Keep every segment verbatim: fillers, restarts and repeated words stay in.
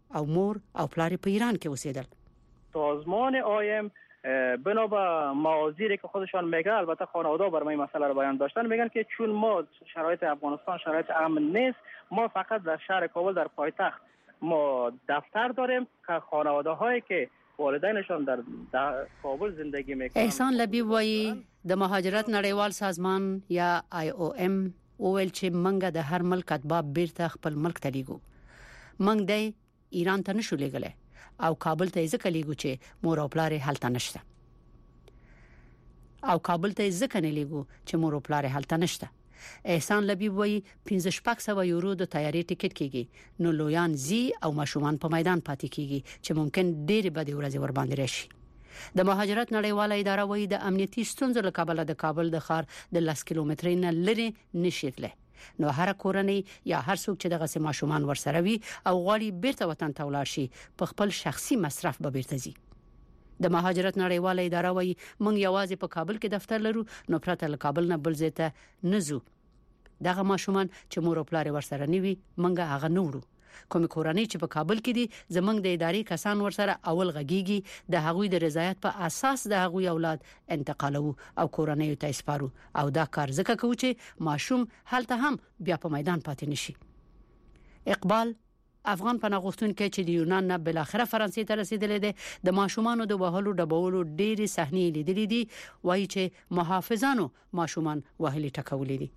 او مور او پلار په ایران کې اوسېدل. سازمان آیم بنا به موازیری که خودشان میگه، البته خانواده برای مسئله رو بیان داشتن، میگن که چون ما شرایط افغانستان شرایط امن نیست، ما فقط در شهر کابل در پایتخت ما دفتر داریم که خانواده هایی که والدینشان در, در کابل زندگی میکنن. احسان لبیب وایي د مهاجرت نړیوال سازمان یا آی او ام وویل چې منګه د هر ملک اتباع بیرته خپل ملک ته لیږو. منګ د ایران ته نشو لیږلی او کابل ته ځکه لیږو چې مور او پلار هلته نشته. او کابل ته ځکه نه لیږو چې مور او پلار هلته نشته. احسان لبیب وایي پنځه شپږ سوه یورو د تیاری ټیکټ کیږي، نو لویان زی او ماشومان په میدان پاتې کیږي چې ممکن ډېر بدې ورځې ور باندې راشي. د مهاجرت نړیواله اداره وایي د امنیتي ستونزو له کبله د کابل د ښار د لس کیلومترۍ نه لرې نشي تللی، نو هر کورنۍ یا هر څوک چې دغه سه ماشومان ورسره وي او غواړي بیرته وطن ته ولاړ شي په خپل شخصي مصرف به بیرته ځي. د مهاجرت نړیواله اداره وایي موږ یوازې په کابل کې دفتر لرو، نو پرته له کابل نه بل ځای ته نه ځو. دغه ماشومان چې مور او پلار ورسره نه وي موږ هغه نه وړو. کوم کورنۍ چې په کابل کې دي زمونږ د ادارې کسان ورسره اول غږیږي، د هغوی د رضایت په اساس د هغوی اولاد انتقالو او کورنۍ ته سپارو، او دا کار ځکه کوو چې ماشوم هلته هم بیا په میدان پاتې نشي. اقبال افغان پناه غوښتونکي چې د یونان نه بل اخره فرانسې ته رسیدلې ده، د ماشومانو د وهلو ډبولو ډېری صحنې لیدلې دي. وایي چې محافظانو ماشومان وهلي ټکولې دي.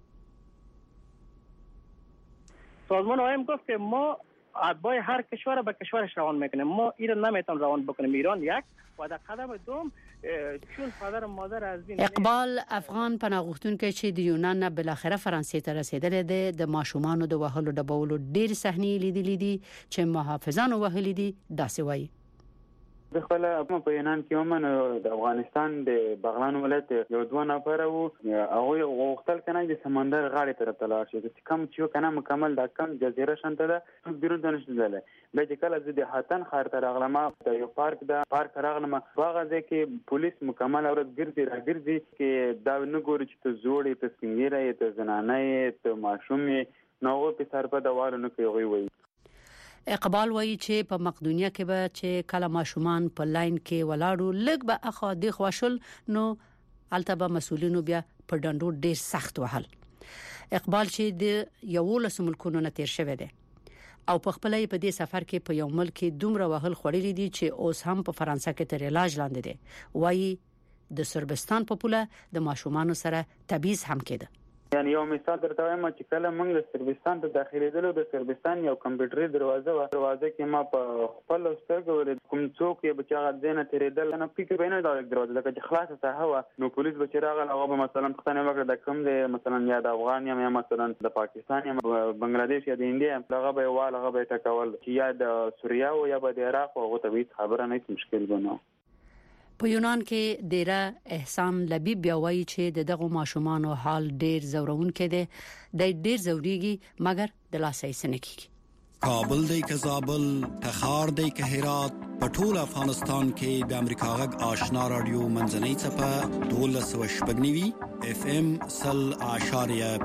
سازمان آیم گفت که ما اتباع هر کشور به کشورش روان میکنیم، ما ایران نمیتونیم روان بکنیم. ایران یک و در قدم دوم چون پدر و مادر از بین. اقبال افغان پناه غوښتونکي چې د یونان نه بل اخره فرانسې ته رسیدلې ده، د ماشومانو د وهلو ډبولو ډېر صحنې لیدلې دي چې محافظانو وهلي دي. داسې وایي د خپل په یونان کې ومن د افغانستان د بغلان ولایت یو دوه نفر وو، هغه غوښتل کنه چې سمندر غاړې طرف ته لاړ شي، چې کم چې کنه مکمل د کم جزیره شانته ده څوک بیرون ته نشي تللی. به چې کله زه د هاتن ښار ته راغلم، د یو پارک د پارک راغلم، هغه ځای کې پولیس مکمل اورت ګرځي راګرځي کې دا نه ګوري چې ته زوړې ته سپینګیره ته زنانه ته ماشوم نو په سر په دوار نه کوي. وایي اقبال وایي چې په مقدونیه کې به چې کله ماشومان په لاین کې ولاړو لږ به اخا دی خوشل، نو الته به مسولینو بیا په ډنډو ډیر سخت وهل. اقبال چې د یو لس ملکونو نه تیر شوی دی او په خپل په دې سفر کې په یو ملک کې دومره وهل خوړلې دي چې اوس هم په فرانسه کې تر علاج لاندې دي. وایي د سربستان په پوله د ماشومان سره تبعیض هم کېده. یعنی یو مثال درته وایم چې کله موږ د سربستان ته داخليدلو، د سربستان یو کمپیوټري دروازه و، دروازه کې ما په خپل سترګو ولید کوم څوک یې بچا غدنه تیرېدل نه فکر بینه دا دروازه لکه چې خلاصه ته هوا، نو پولیس بچراغه هغه به مثلا پښتنه وکړه د کوم دی مثلا یا د افغان یا مثلا د پاکستان یا بنگلاديش یا د انډیا هغه به وال هغه به ټکول، چې یا د سوریا او یا د عراق او ته خبره نه مشکل بنو. په یونان کې ډیره احسان لبیب بیا وایي چې د دغه ماشومانو حال ډیر زورونکې دی، د ډیر زوريږي مګر د لاسې سن کېږي. کابل دی که زابل، تخار دی که هرات، په ټول افغانستان کې د امریکا غږ آشنا رادیو منځنۍ څپه دولس و شپږ اف ام سل اشاریه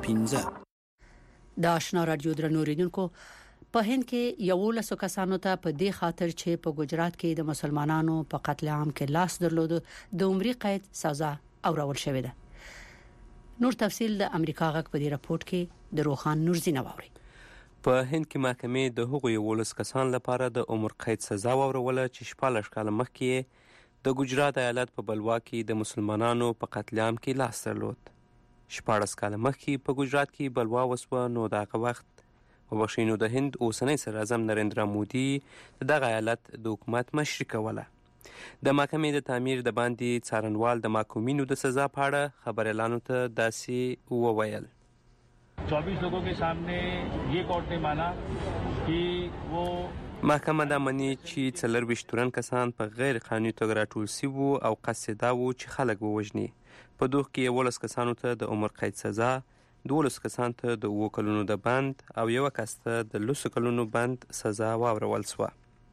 پنځه. د آشنا رادیو درنوریدونکو په هند کې یو لسو کسانو ته په دې خاطر چې په ګجرات کې د مسلمانانو په قتل عام کې لاس درلود د عمرې قید سزا اورول شوې ده. نور تفصیل د امریکا غږ په دې راپورټ کې د روخان نورزي نواوري. په هند کې محکمې د هغو یو لس کسان لپاره د عمر قید سزا اوروله چې شپږ کاله مخکې د ګجرات ایالت په بلوا کې د مسلمانانو په قتل عام کې لاس درلود. شپږ کاله مخکې په ګجرات کې بلوا وسوه، نو دغه وخت وبښینو د هند اوسنی صدر اعظم نریندرا مودي دغه ایالت د حکومت مشري کوله. د محکمې د تعمیر د باندې څارنوال د محکومینو د سزا په اړه خبريالانو ته داسې وویل. چوبیس لوگوں کے سامنے یہ کورٹ نے مانا کہ وہ محکمه دا مني چې څلرویشت تورن کسان په غیر قانوني توګه راټول شوي او قصد دا و چې خلک ووژني. په دوه کې یولس کسانو ته د عمر قید سزا، دولس کسان ته د اووه کلونو د بند او یو کس ته د لسو کلونو بند سزا واورول شوه.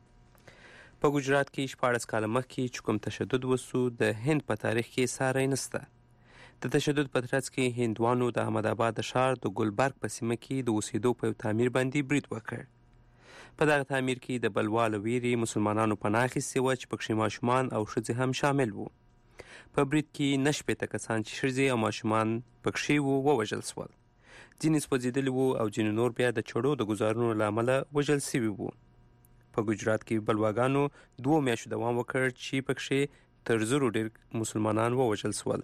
په ګجرات کې شپاړس کاله مخکې چې کوم تشدد وسو د هند په تاریخ کې ساری نسته. د تشدد په ترڅ کې هندوانو د احمد آباد ښار د ګلبرګ په سیمه کې د اوسېدو په تعمیر باندې برید وکړ. په دغه تعمیر کې د بلوا له ویرې مسلمانانو پناه اخیستې وه چې پکښې ماشومان او ښځې هم شامل وو. په برید کې نه شپېته کسان چې ښځې او ماشومان پکښې وو ووژل شول. ځینې سوځېدلي وو او ځینې نور بیا د چړو د ګزارونو له امله وژل سوي وو. په ګجرات کې بلواګانو دوو میاشتو دوام وکړ چې پکښې تر زرو ډېر مسلمانان ووژل شول.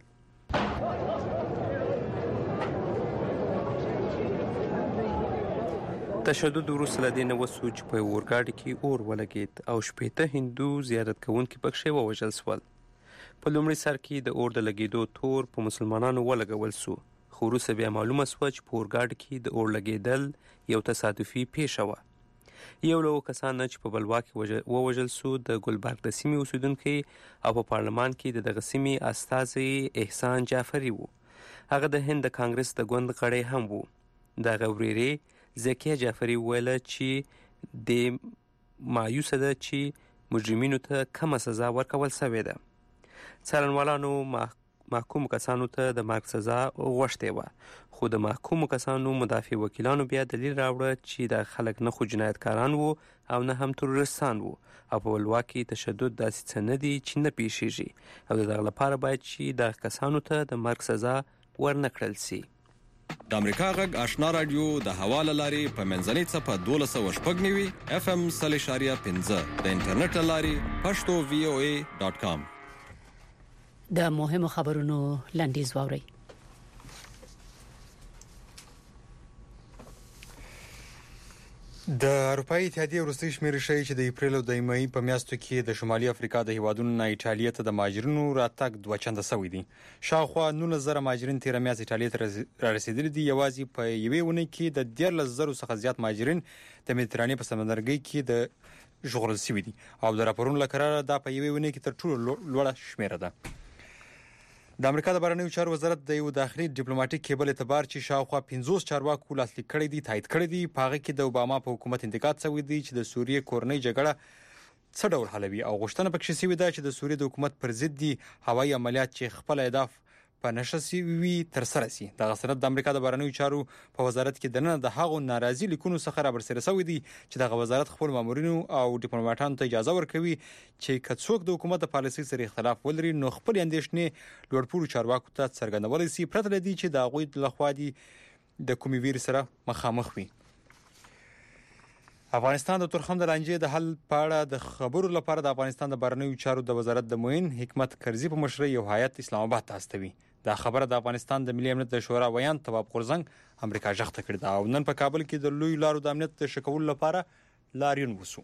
تشدد وروسته له دې نه وسو چې په یو اورګاډي کې اور ولګېد او شپېته هندو زیارت کوونکي پکښې ووژل شول. په لومړي سر کې د اور د لګېدو تور په مسلمانانو ولګول سو، خو وروسته بیا معلومه سوه چې په اورګاډي کې د اور لګېدل یو تصادفي پیښه وه. یو له کسان چې په بلوا کې ووژل سو د ګلبرګ د سیمې اوسیدونکی او په پارلمان کې د دغه سیمې استازی احسان جعفري و. هغه د هند د کانګرس د ګوند غړی هم و. دغه ورېرې زکیه جعفري وویله چې د مایوسه ده چې مجرمینو ته کمه سزا ورکول سوې ده. څارنوالانو محکومو کسانو ته د مرګ سزا غوښتې وه، خو د محکومو کسانو مدافع وکیلانو بیا دلیل راوړه چې دا خلک نه خو جنایتکاران وو او نه هم تروریستان وو او په بلوا کې تشدد داسې څه نه دي چې نه پیښیږي او د دغه لپاره باید چې دغه کسانو ته د مرګ سزا ورنه کړل سي. د امریکا غږ آشنا رادیو د هوا له لارې په منځنۍ څپه دولس سوه شپږ نوي اف ام سل اشاریه پنځه د انټرنیټ له لارې پښتو وی او ای ډاټ کام. د مهمو خبرونو لنډیز واورئ. د اروپایي اتحادیې وروستۍ شمیرې ښیي چې د اپریل او د مې په میاشتو کې د شمالي افریقا د هیوادونو نه ایټالیا ته د مهاجرینو راتګ دوه چنده شوی دی. شاوخوا نولس زره مهاجرین تېره میاشت ایټالیا ته رارسېدلي دي. یوازې په یوې اونۍ کې د دیارلس زرو څخه زیات مهاجرین د مدیترانې په سمندرګي کې د ژغورل شوي دي او د راپورونو له قراره دا په یوې اونۍ کې تر ټولو لوړه شمیره ده. د امریکا د بهرنیو چارو وزارت د یو داخلي ډیپلوماټیک کیبل اعتبار چې شاوخوا پنځوس چارواکو لاسلیک کړی دي تایید کړی دي. په هغه کې د اوباما په حکومت انتقاد شوی دی چې د سوریې کورنۍ جګړه څه ډول حلوي او غوښتنه پکې شوې ده چې د سوریې د حکومت پر ضد دي هوایي عملیات چې خپل اهداف په نشه سوي تر سره سي. دغه سند د امریکا د بهرنیو چارو په وزارت کې دننه د هغو ناراضي لیکونو څخه رابرسېره شوی دی چې دغه وزارت خپل مامورینو او ډیپلوماټانو ته اجازه ورکوي چې که څوک د حکومت د پالیسۍ سره اختلاف ولري نو خپل اندېښنې لوړپوړو چارواکو ته څرګندولی شي پرته له دې چې د هغوی لخوا دي د کومې ویرې سره مخامخ وي. افغانستان د تورخم د لانجې د حل په اړه د خبرو لپاره د افغانستان د بهرنیو چارو د وزارت د معین حکمت کرزي په مشرۍ یو هیئت اسلام آباد ته استوي. دا خبره د افغانستان د ملي امنیت د شورا ویان تواب غورځنګ امریکا ژغ ته کړې ده او نن په کابل کې د لوی لارو د امنیت د ښه کولو لپاره لاریون وسو.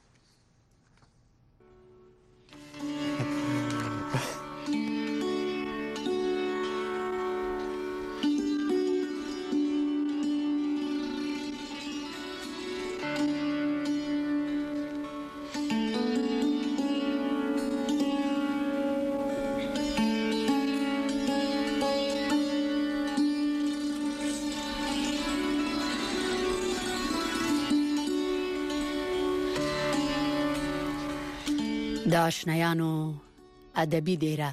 د آشنایانو ادبي دیره.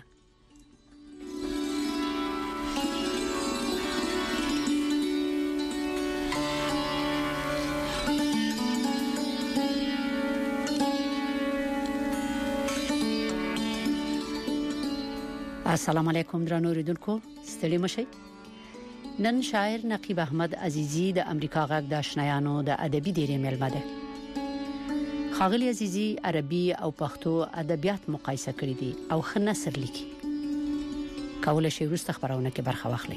السلام علیکم درنو اوریدونکو، ستړي مشئ. نن شاعر نقیب احمد عزیزی د امریکا غږ د آشنایانو د ادبي دیره ملمه ده. خاغلی عزیزی عربي او پښتو ادبیات مقایسه کړی دي او ښه نثر لیکي. کولای شي وروسته خبرونه کې برخه واخلي.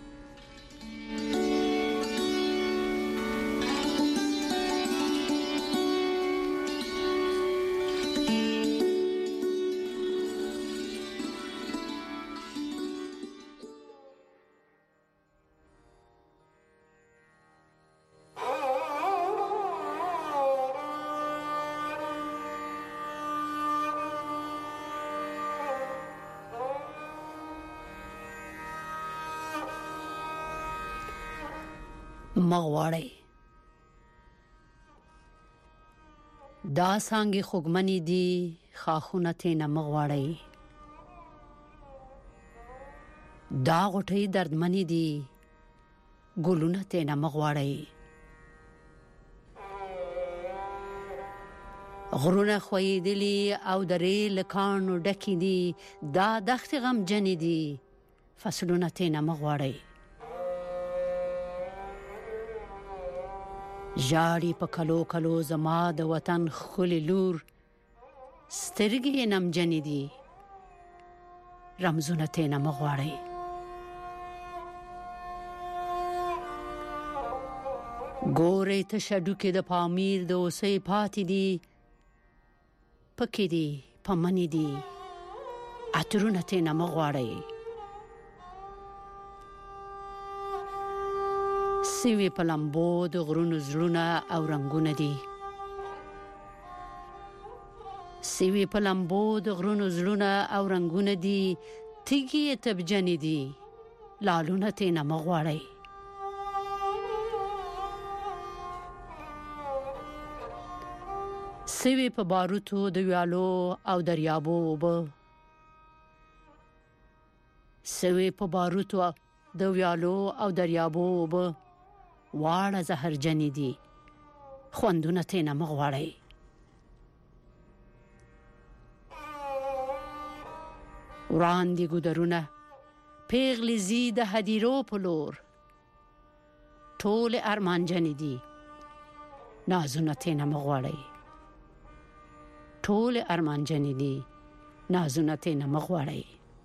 مغواړي دا څنګه خوګمنې دي خاخونه ته نه مغواړي دا غټي دردمنې دي ګلونه ته نه مغواړي غرونه خویدلی او درې لکانو ډکی دي دا دخت غم جن دي فصلونه تینا مغواړي جاړي په کلو کلو زما د وطن خولي لور سترګې نم جن دي رمزونه تینا مغواړي ګورې ته شډو کې د پامیر د اوسې پاتې دي پکې دي پمنې دي اترونه تینا مغواړي سیوی په لمبو د غرونو زړونه او رنگونه دي سیوی په لمبو د غرونو زړونه او رنگونه دي تیږي تبجنې دي لالونه تینا مغواړي سیوی په باروتو د ویالو او دریابو وب سیوی په باروتو د ویالو او دریابو وب واړه زهرجنې دي خوندونه تینا مغواړي وړاندې ګودرونه پیغلې زی د هدیرو په لور ټول ارمانجنې دي نازونه تینا مغواړي ټول ارمانجنې دي نازونه تینا مغواړي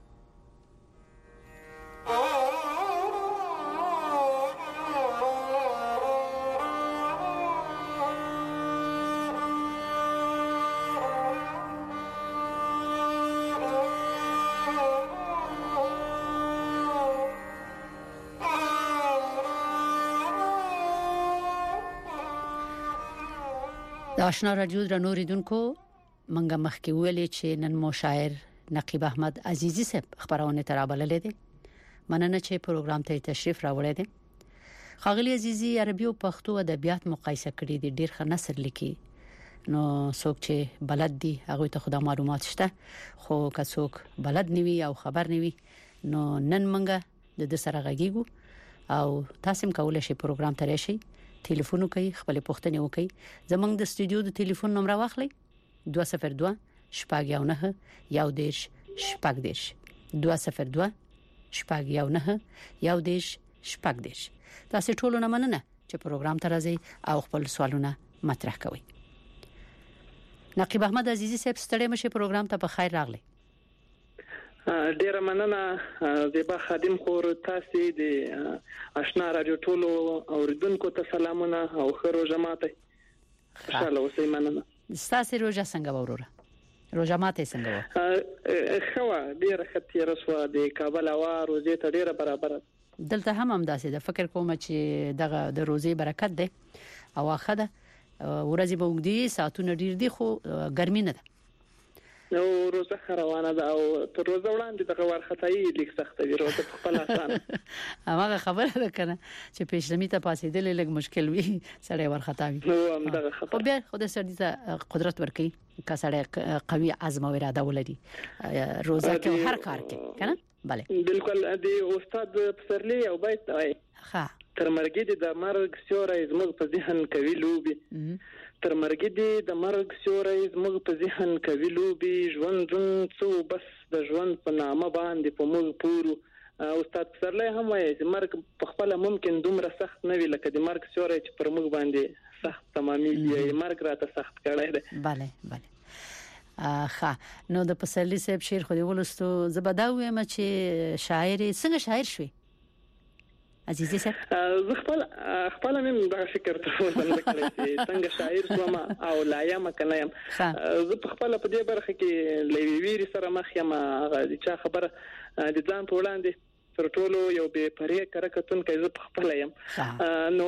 د آشنا رادیو درنو ریدونکو منګه مخکې ویلې چې نن مو شاعر نقیب احمد عزیزی صاحب خبرونه ترابللې دي مننه چې پروګرام ته تشریف راوړی دي خاغلی عزیزی عربي او پښتو ادبیات مقایسه کړي دي ډیر ښه نثر لیکي نو څوک چې بلد دي هغه ته خدا معلومات شته خو که څوک بلد نیوي او خبر نیوي نو نن منګه د د سره غږیږو او تاسو کولای شئ پروګرام ته راشئ ټلیفون کوي خپل پوښتنه وکړي زمونږ د استودیو د ټلیفون نمبر واخلئ دوه صفر دوه شپږ یو نه یو دیش شپږ دیش دوه صفر دوه شپږ یو نه یو دیش شپږ دیش تاسو ټول نه مننه چې پروګرام ته راځي او خپل سوالونه مطرح کوي نقیب احمد عزیزی صاحب ستړي مشه پروګرام ته په خیر راغلی ډیر مننه زیبا خادم خور تاسو د آشنا رادیو ټولو اوریدونکو ته سلامونه او خیر جماعت خوشاله اوسئ مننه تاسو روزه څنګه وروره روزه ماته څنګه و خو ډیر ختي رسوا د کابل او روزه ته ډیر برابر دلته هم هم داسې د فکر کوم چې دغه د روزي برکت ده او اخده ورځي به وګدي ساعتونه ډیر دي خو ګرمي نه ده نو روزه روانه ده او تر روزه وړاندې دغه ورختای لیک سخت وي روزه په خپل اسانه هغه خبره ده کنه چې پېښلمی ته پاسې دل لګ مشکل وي سړی ورختاوي نو هم دغه خبره خو بیا خدای سړی ته قدرت ورکړي که سړی قوي عزم او اراده ولري روزه کې هر کار کې کنه bale بالکل دی استاد پسرلی او بیت وای ها تر مرګ د مرګ سیوري زموږ په ذهن کوي لوبي تر مرګ د مرګ سیوري زموږ په ذهن کوي لوبي ژوند جون څو بس د ژوند په نامه باندې په موږ پورو استاد پسرلی هم وای چې مرګ په خپل ممکن دومره سخت نه وي لکه د مرګ سیوري چې پر موږ باندې سخت تمامي دی مرګ راته سخت کړی دی bale bale ها نو د پسرلی صاحب شعر خو دی ولستو زبداوي ما چې شاعر څنګه شاعر شوي عزیزي صاحب زه خپل خپل مې دا فکر ته وځم چې څنګه شاعر شوم او لایم کنه يم زه په خپل په دې برخه کې لویویری سره مخ یم هغه چې خبره د ځان په وړاندې تر ټولو یو به پرې کرکتون کې زه په خپل یم نو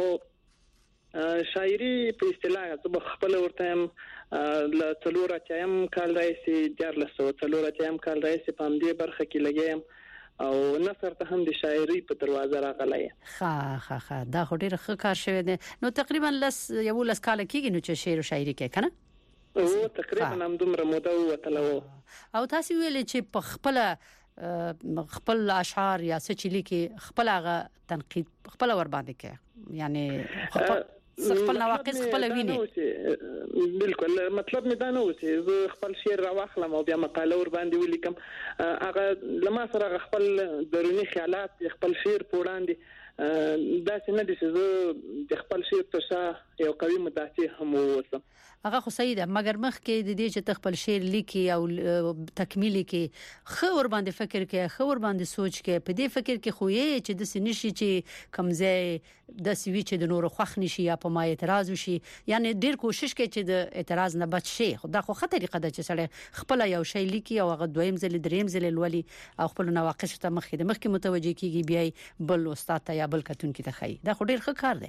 شاعري په اصطلاح زه خپل ورته يم ل څلور اتیم کال راځي د لسو څلور اتیم کال راځي په دې برخه کې لګیم او نثر ته هم د شاعري په دروازه راغلی ها ها ها دا ډېر ښه کار شوی دی نو تقریبا لس یو لس کال کېږي نو چې شعر او شاعري کې کنه او تقریبا هم دومره موده وتلو او تاسو ویل چې په خپل خپل اشعار یا څه چې لیکي خپل هغه تنقید خپل ور باندې کوي یعنی خپل نواقص خپل ویني. بالکل مطلب مې دا نه و چې زه خپل شعر راوخلم او بیا مقاله ور باندې ولیکم. هغه لما سره خپل دروني خیالات خپل شعر پوړاندې دا څنګه دي چې زه د خپل شعر تر شا یو قوي مدافع هم ووسم. هغه خو صحیح ده، مګر مخکې د دې چې تخپل شعر لیکي او تکمیلي کې خو ور باندې فکر کې خو ور باندې سوچ کې په دې فکر کې خو یې چې د سنشي چې کمزې د سوي چې د نور خوخ نشي یا په ما اعتراض وشي، یعنی ډیر کوشش کوي چې د اعتراض نه بچ شي. خو دا خو خطر طریقه ده چې سړی خپل یو شی لیکي او هغه دویم ځل دریم ځل لولي او خپل نواقص ته مخکې د مخکې متوجي کیږي، بیا بل استاد ته یا بل کتون کې ته خي. دا خو ډیر ښه کار دی.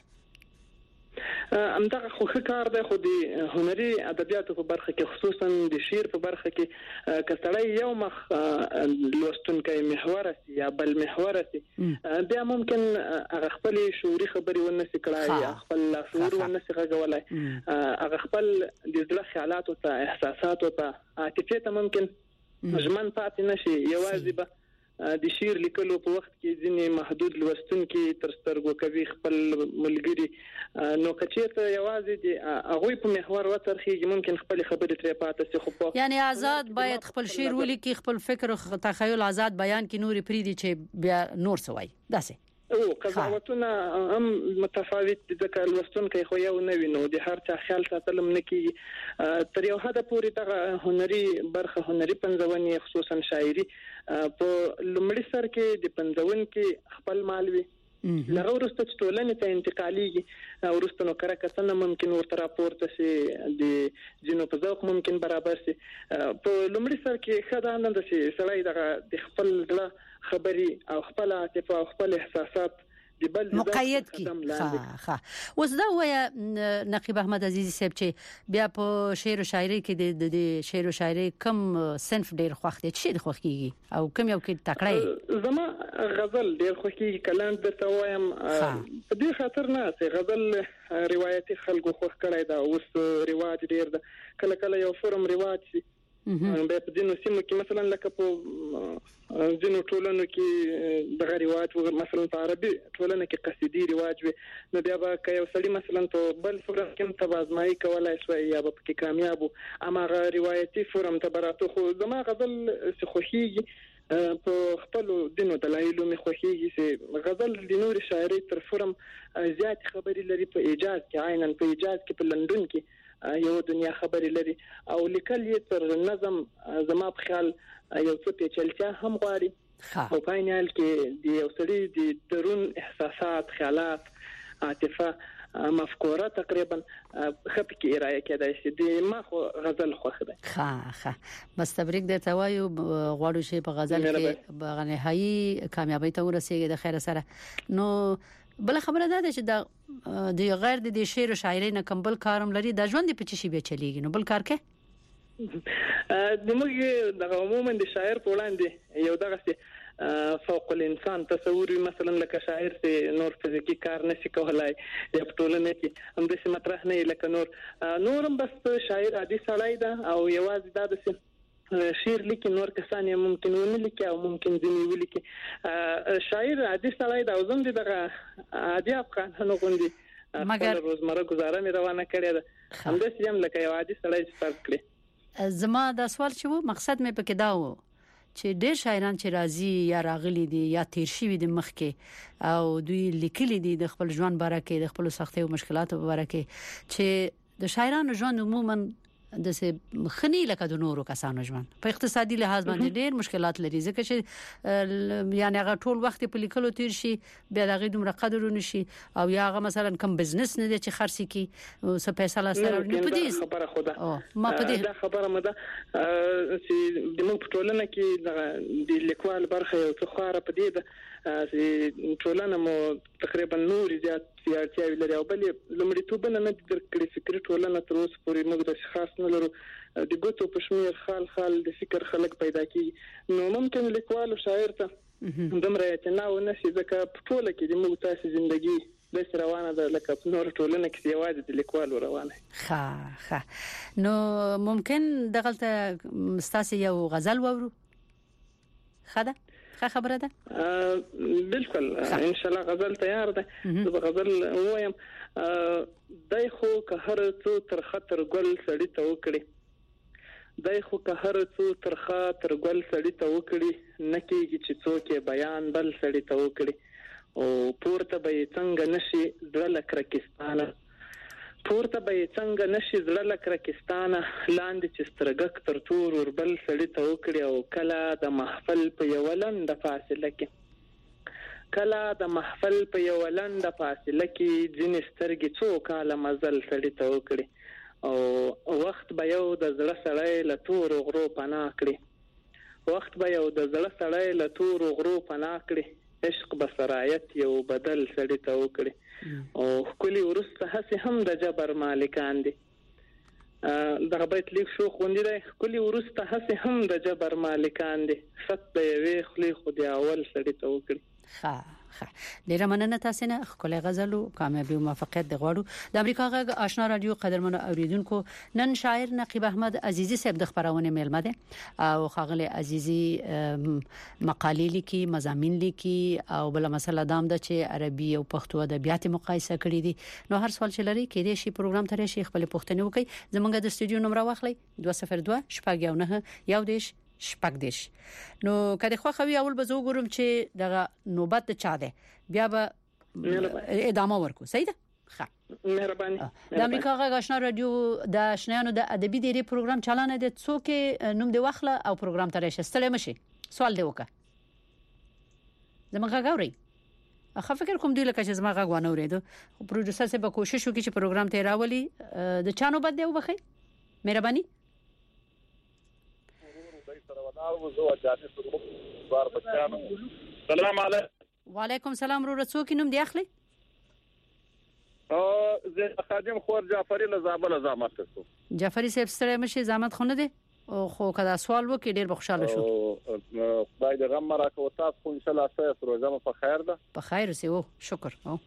امدغه خو ښه کار دی، خو د هنري ادبیاتو په برخه کې خصوصا د شعر په برخه کې کسړی یو مخ لوستونکی محور سي یا بل محور سي بیا ممکن هغه خپل شعوري خبري ونسي کړای یا خپل شعور ونسي غوړای، هغه خپل د ځل خیالات او احساسات او عاطفه ته ممکن ژمن پاتې نشي. یوازې به د شعر لیکلو په وخت کې ځینې محدود لوستونکي تر سترګو کوي خپل ملګری، نو کچېرته یوازې د هغوی په محور وترخیږي ممکن خپل خبرې ترې پاتې شي. خو یعنی آزاد باید خپل شعر ولیکي، خپل فکر او تخیل آزاد بیان کې نور پریدي چې بیا نور سوای داسې او قضاوتونه هم متفاوت دي ځکه لوستونکي خو یو نه ویني، د هر چا خیال ساتلم نه کیږي. تر یو حد پورې دغه هنري برخه هنري پنځونی خصوصا شاعري په لومړي سر کې د پنځون کې خپل مالوي لغه ورسته ټولنې ته انتقاليږي، ورسته نو کړه کتنه ممکن ورته راپورته شي، د جنو په ذوق ممکن برابر شي. په لومړي سر کې خدانه د شي سړی دغه د خپل ځله خبري او خپل عاطفه او خپل احساسات د بل مقید کی. ها ها اوس دا وای نقیب احمد عزیزی صاحب چې بیا په شعر او شاعري کې د شعر او شاعري کم صنف ډیر خوښ دي چې خوښ کیږي او کم یو کې تکړه زما غزل ډیر خوښ کیږي. کلام درته وایم په دې خاطر نه چې غزل روایتي خلکو خوښ کړی دا اوس رواج ډیر ده، کله کله یو فورم رواج شي به په دینو سیمو کې مثلا لکه په ځینو ټولنو کې دغه رواج مثلا په عربي ټولنه کې قصیدي رواج وي، نو بیا به که یو سړی مثلا په بل فورم کې تبازمایي کولای شي یا به پکې کامیاب وو، اما روایتي فورم ته براته خو زما غزل خوښيږي. په خپل دینو دلایلو مې خوښيږي چې غزل د نور شاعري تر فورم زیات خبري لري، په ایجاز کې عیناً په ایجاز کې په لندن کې یو دنیا خبري لري او لیکل یې تر نظم زما په خیال یو څه پیچلتیا هم غواړي. او په عین کې د یو سړي د درون احساسات، خیالات، عاطفه، مفکوره تقریبا خپ کې ارائه کېدای شي. د ما خو غزل خوښ ده. ها ها بس تبریک درته وایو، غواړو چې په غزل کې په نهایي کامیابی ته ورسیږي د خیر سره. نو بل خبره ده چې د د غیر د شعر او شاعري نه کمبل کارم لري، د ژوند په چشي به چلیږي، نو بل کار کې د موږ د عموما د شاعر په وړاندې یو دغه فوق الانسان تصور مثلا لکه شاعر چې نور فزیکی کار نشي کولای یا په ټولنه کې هم د څه مطرح نه لکه نور نورم بس شاعر عادي سړی ده او یوازې دا د شعر لیکي، نور کسان یې ممکن ونه لیکي او ممکن ځینې ولیکي. شاعر عادي سړی دا وزم دي دغه عادي افغانانو غوندي مګر روزمره گزاره مې روانه کړې ده، همداسې هم لکه یو عادي سړی چې فرض کړي. زما دا سوال چې وو مقصد مې پکې دا وو چې ډېر شاعران چې راځي یا راغلي دي یا تیر شوي دي مخکې او دوی لیکلي دي د خپل ژوند باره کې، د خپل سختۍ او مشکلاتو باره کې، چې د شاعرانو ژوند عموما د څه خني لکه د نورو کسانو ژوند په اقتصادي لحاظ باندې ډېر مشکلات لري، ځکه چې یعنی هغه ټول وخت په لیکلو تیر شي بیا دغه دومره قدر ونشي او یا هغه مثلا کم بزنس نه دي چې خرڅي کی څه پیسې لاسره نه پدې خبره خدا او ما پدې دا خبره مده چې د موږ ټولنه کې د لیکوال برخه یو څه خاره پدې ده چې ټولنه مو تقریبا نور زیات سیاستي لري او بل لمړیتوب نه درکړي فکر ټولنه تر اوسه پورې موږ د خاص نه لرو د ګوتو په شمیر خال خال د فکر خلک پیدا کی، نو ممکن لیکوال او شاعر ته دمره اعتنا ونشي ځکه په ټوله کې د موږ تاسو ژوندۍ د روانه ده لکه نور ټولنه کې یوازې د لیکوال روانه. ها ها نو ممکن دغلته ستاسو یو غزل وورو خدا ښه خبره ده بالکل ان شاء الله غزل تیار ده زه غزل وایم دای خو که هر څو تر خطر ګل سړی ته وکړي دای خو که هر څو تر خطر ګل سړی ته وکړي نکیږي چې څوک بیان بل سړی ته وکړي او پورته به څنګه نشي زړه لکرکستانه پورته به څنګه نشي زړه لکرکستانه لاندې چې سترګک تر تور ور بل سړی ته وکړي او کله د محفل په یو لنډ فاصله کې کله د محفل په یو لنډ فاصله کې ځینې سترګې څو کاله مزل سړی ته وکړي او وخت به یو د زړه سړی له تور غرو پناه کړي وخت به یو د زړه سړی له تور غرو پناه کړي عشق بصرایت یو بدل سړی ته وکړي او کلی ورسته هسه هم د جبر مالکان دي دغه بیت لیک شو خوندې دی کلی ورسته هسه هم د جبر مالکان دي ست د یوې خلی خو دی اول سړی ته وکړي ښه ښه ډیره مننه تاسو نه خپل غزل او کامیابی او موفقیت د غواړو د امریکا غږ آشنا رادیو قدرمنو اوریدونکو نن شاعر نقیب احمد عزیزی صاحب د خبرونه میلمه ده او خاغله عزیزی مقالې لیکي مضامین لیکي او بل مسله دام ده چې عربي او پښتو ادبیات مقایسه کړي دي نو هر سوال چې لري کې دې شي پروګرام ترې شي خپل پوښتنه وکړي زمونږ د استودیو نمبر واخلئ دوه صفر دوه شپږ یو نه یو دیش شپږ دیش نو کله خو خوي اول به زه وګورم چې دغه نوبت چا ده بیا به ادامه ورکو صحیح ده ښه مهرباني د امریکا غږ آشنا رادیو د آشنایانو د ادبي ډیری پروګرام چلانه دي څوک نوم دی واخله او پروګرام ته راشي ستړي مشي سوال دی وکړه زموږ غاوري اخه فکر کوم دی لکه چې زما غاغ ونه اوریدو خو پروډوسر سره به کوشش وکړي چې پروګرام ته راولي د چانو بد دی وبخي مهرباني سلام علیکم وعلیکم السلام ورو څوک نوم دی اخلي او زه خادم خور جعفری له زابل زحمت کوم جعفری صاحب ستړي مشي زحمت خونه دي او خو کدا سوال وکي ډیر بخښاله شو خدای دې غم راکو تاسو خو ان شاء الله تاسو روزه په خیر ده په خیر سي او شکر او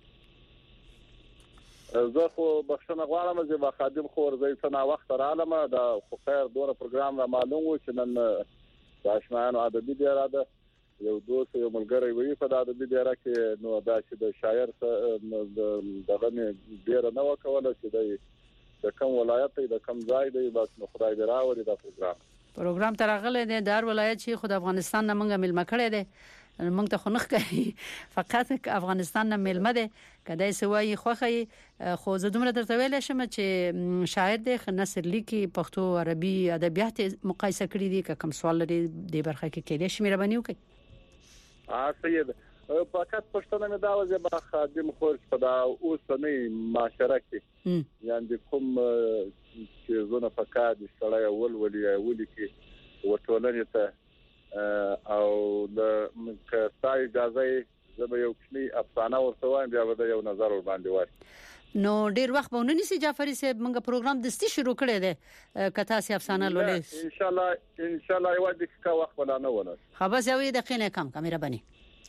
زه خو بخښنه غواړم چې با خادم خور زې څنا وخت رااله دا خو خیر دوه پروګرام را معلوم و چې نن د آشنایانو ادبي دی اراده یو دوست یو ملګری وی په د ادبي دی اراده کې نو دا چې د شاعر دغه نه ډیر نه وکول چې د کوم ولایت د کوم ځای دی بس نو خدای دې راوړي دا پروګرام پروګرام ترغله دی د هر ولایت چې خود افغانستان نه منګه ملما کړی دی موږ ته خو نه کوي فقط افغانستان نه ملما دی کدی سوای خوخه خو زه دومره درته ویل شم چې شاعر دی نثر لیکي پښتو عربي ادبیات مقایسه کړی دي کوم سوال لري د برخه کې کېدې شمیر بنیو کوي اه سید فقط پښتنه مې دا وځي با خادم خور په دا اوسنۍ معاشره کې یعنی کوم چې زونه فقط سړی اول ولي ولي کې وټولنې ته او د کستای اجازه زه یو کلی افسانه ورته وایم بیا به یو نظر ور باندې وای نو ډیر وخت به ونی سي جعفری صاحب موږ پروګرام دستي شروع کړی دی کته سي افسانه لولې ان شاء الله ان شاء الله یو دقیقه وخت ولا نه ونه خلاص یو دقیقه کم کیمرا بني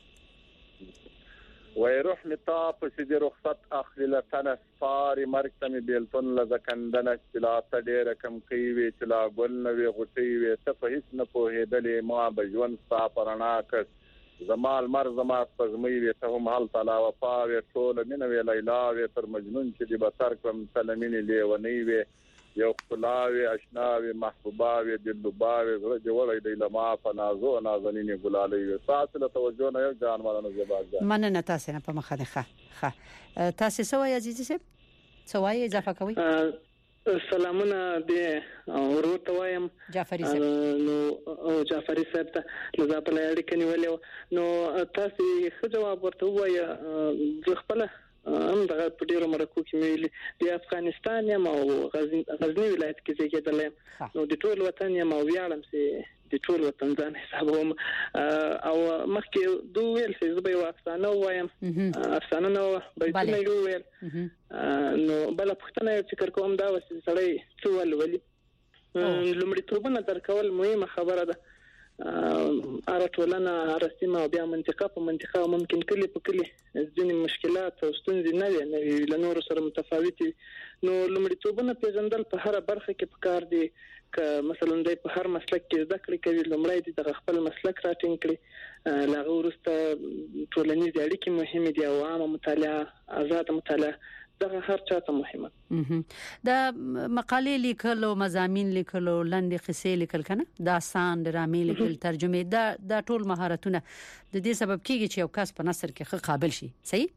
ويروح نطاف سيدي رخصت اخلي لتنس فاري مركتمي بيلتون لزكندنه چلا تډيره کم کوي چلا ګل نوي غټي وي ته په هیڅ نه پوهېدلې ما بجون ستا پرنا کړ زمال مر زما پزمي وي ته هم حال تعالی وفا وي ټول مين وي ليلا وي تر مجنون چې دی بسر کوم سلامين ليوني وي یو خلاوي اشناوي محبوباوي دلوباوي زړه جوړې دی لما فنازو نازنینه ګلالي ساتله توجه نه یو جان مالنه زباج مننه تاسو نه په مخه ښه ښه تاسو سوای عزیزي صاحب سوای اضافه کوي سلامونه دې ورته وایم جعفری صاحب نو جعفری صاحب ته لزاپله اړیکه نیولې نو تاسو ښه جواب ورته وایي خپل هم دغه په ډیرو مرکو کې ویلي د افغانستان یم او غزنی ولایت کې زیږیدلم نو د ټول وطن یم او ویاړم چې د ټول وطن ځان حسابوم او مخکې دوه ویل چې زه به یو افسانه وایم افسانه نو بیتونه یو ویل نو بل پښتنه فکر کوم دا وسې سړی څه ولولي لومړی توبه در کول مهمه خبره ده اره ټولنه اره سیمه او بیا منطقه په منطقه ممکن کلی په کلی ځینې مشکلات او ستونزې نه وي نه وي له نورو سره متفاوت نو لومړیتوبونه پیژندل په هر برخه کې پکار دي که مثلا د په هر مسلک کې زده کړې کوي لومړی د خپل مسلک راټینګ کړي لاغه ورسته ټولنیز اړیکې مهمه دي او عامه مطالعه آزاد مطالعه دا هر چاته مهمه دا مقالې لیکل او مضامین لیکل او لنډې قصې لیکل کنه داستان ډرامې لیکل ترجمه دا دا ټول مهارتونه د دې سبب کیږي چې یو کس په نثر کې ښه قابل شي صحیح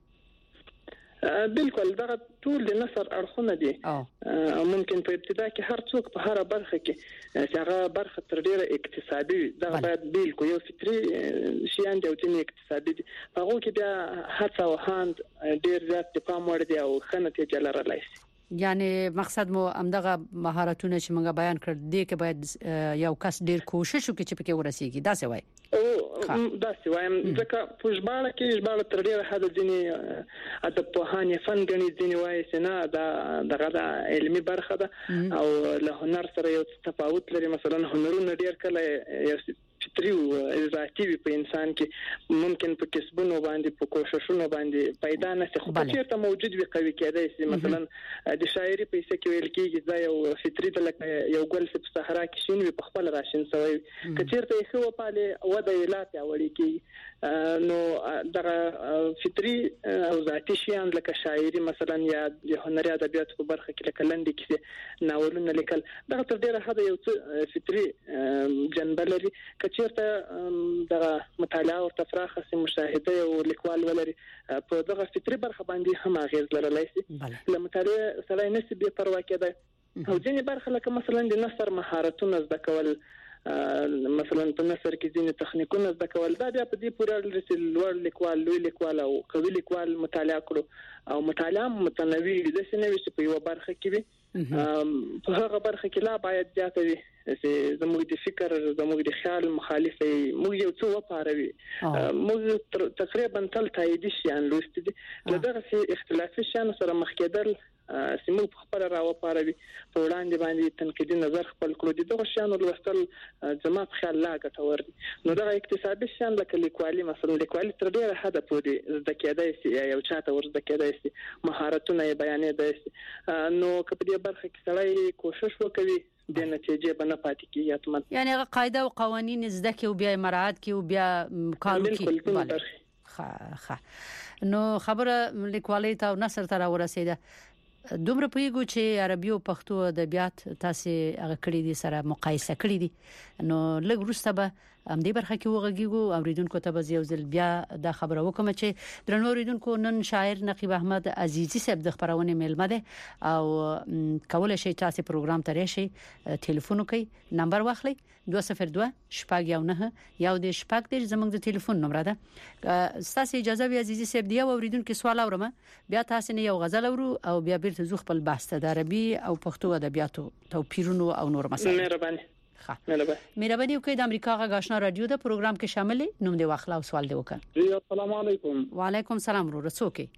بالکل دا ټول د نثر اړخونه دي او ممکن په ابتدا کې هر څوک په هر برخه کې چې هغه برخه تر ډیره اقتصادي دا باید بالکل یو فطري شیان دی او ځینې اقتصادي دي هغه کې بیا هڅه او هاند ډیر زیات د پام وړ دي او ښه نتیجه لرلای شي یعنی مقصد مو امدغه مهارتونه چې موږ بیان کړ دي کې باید یو کس ډیر کوشش وکړي چې پکې ورسیږي دا څه وایي او دا څه وایم ځکه په ژباړه کې ژباړه تر ډیره حد ځینې ادب پوهانې فن غني ځینې وایي چې نه دا دغه د علمي برخه ده او له هنر سره یو تفاوت لري مثلا هنرونه ډیر کله یو فطري او ذاتي په انسان کې ممکن په کسبونو باندې په کوششونو باندې پیدا نه شي خو چیرته موجود وي قوي کېدای شي مثلا د شاعري په څه کې ویل کېږي دا یو فطري د لکه یو ګل په صحرا کې شین وي په خپل راشین سوی کچیرته یې خو په اله وده ویلات اوړي کې نو دغه فطري او ذاتي شیان لکه شاعري مثلا یا د هنري ادبیات په برخه کې لکه لنډي کې ناولونه لیکل دغه تر ډیره حد یو فطري جنبه لري کچیرته دغه مطالعه او تفراخه سي مشاهده او لیکوال ولري په دغه فطري برخه باندې هم اغیز لرلای شي له مطالعه سره نسبي بیا پروا کېده او ځینې برخه لکه مثلا د نثر مهارتونه زده کول مثلا په نثر کې ځینې تخنیکونه زده کول دا بیا په دې پورې اړه چې لوړ لیکوال لوی لیکوال او قوي لیکوال مطالعه کړو او مطالعه متنوع دي چې نه وي چې په یو برخه کې وي په هغه برخه کې لا باید زیاته وي چې زموږ د فکر زموږ د خیال مخالفه موږ یو څه وپاروي موږ تقریبا تل تایید شيان لوستي دي لدغه اختلافي شيان سره مخ کېدل سیمو په خبره راو پاروي په وړاندې باندې تنقیدي نظر خپل کړو دي دغه شیانو لوستل زما په خیال لا ګټور دي نو دغه اقتصادي شیان لکه لیکوالي مثلا لیکوالي تر ډیره حد پورې زده کېدای شي یو چاته ورزده کېدای شي مهارتونه یې بیانېدای شي نو کله دې برخه کې سړی کوشش وکوي د نتیجې بنه پاتې کیږي اتمن یعنی هغه قاعده او قوانین زده کې او بیا مراعات کې او بیا کار کوي ښه ښه نو خبره لیکوالۍ ته نثر ته ورسېده دومره پویګو چې عربي او پښتو ادبیات تاسو هغه کړی دي سره مقایسه کړی دي نو لږ وروسته به هم دې برخه کې وغږیږو اوریدونکو ته به یو ځل بیا دا خبره وکم چې درنو اوریدونکو نن شاعر نقیب احمد عزیزی صاحب د خبرونه میلمه ده او کولای شي تاسو پروګرام ته راشي ټلیفون کوي نمبر واخلئ دوه صفر دوه شپږ یو نه یو د شپږ د زموږ د ټلیفون نمبر ده تاسو اجازه وي عزیزي صاحب دی اوریدونکو سوال اورم بیا تاسو نه یو غزل اورو او بیا بیرته زو خپل بحث ته د عربي او پښتو ادبیاتو توپیرونو او نور مسایل مهرباني ښه مهرباني وکړئ د امریکا غږ آشنا رادیو د پروګرام کې شامل نوم دی واخلا او سوال دی وکړه جی السلام علیکم وعلیکم السلام ورو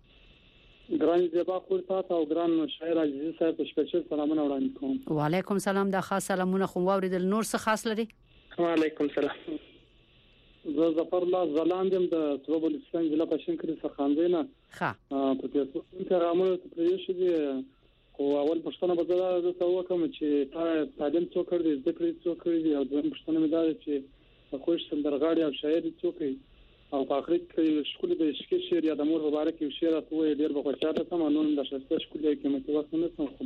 څوکي ګران زیبا خور تاسو او ګران شاعر عزیز صاحب سپیشل سلامونه وړاندې کوم وعلیکم السلام د خاص سلامونه خو واوریدل نور څه خاص لري وعلیکم السلام زه ظفر الله زلاندم د طلب الاسلام ضلع پښین کړي سرخاندینه ښه په تاسو انتظامونه ته پریښې دي خو اول پښتنه بدله د څه وکم چې تا تعلیم څو کړی د کړی څو کړی او د پښتنه مې دا چې خوښ سندرغاړي او شاعر څو کوي او په اخر کې شکول د شکل شعر یا د مور مبارک یو شعر ته ډیر په خوشاله سم نو د شسته شکول کې متوسط نه سم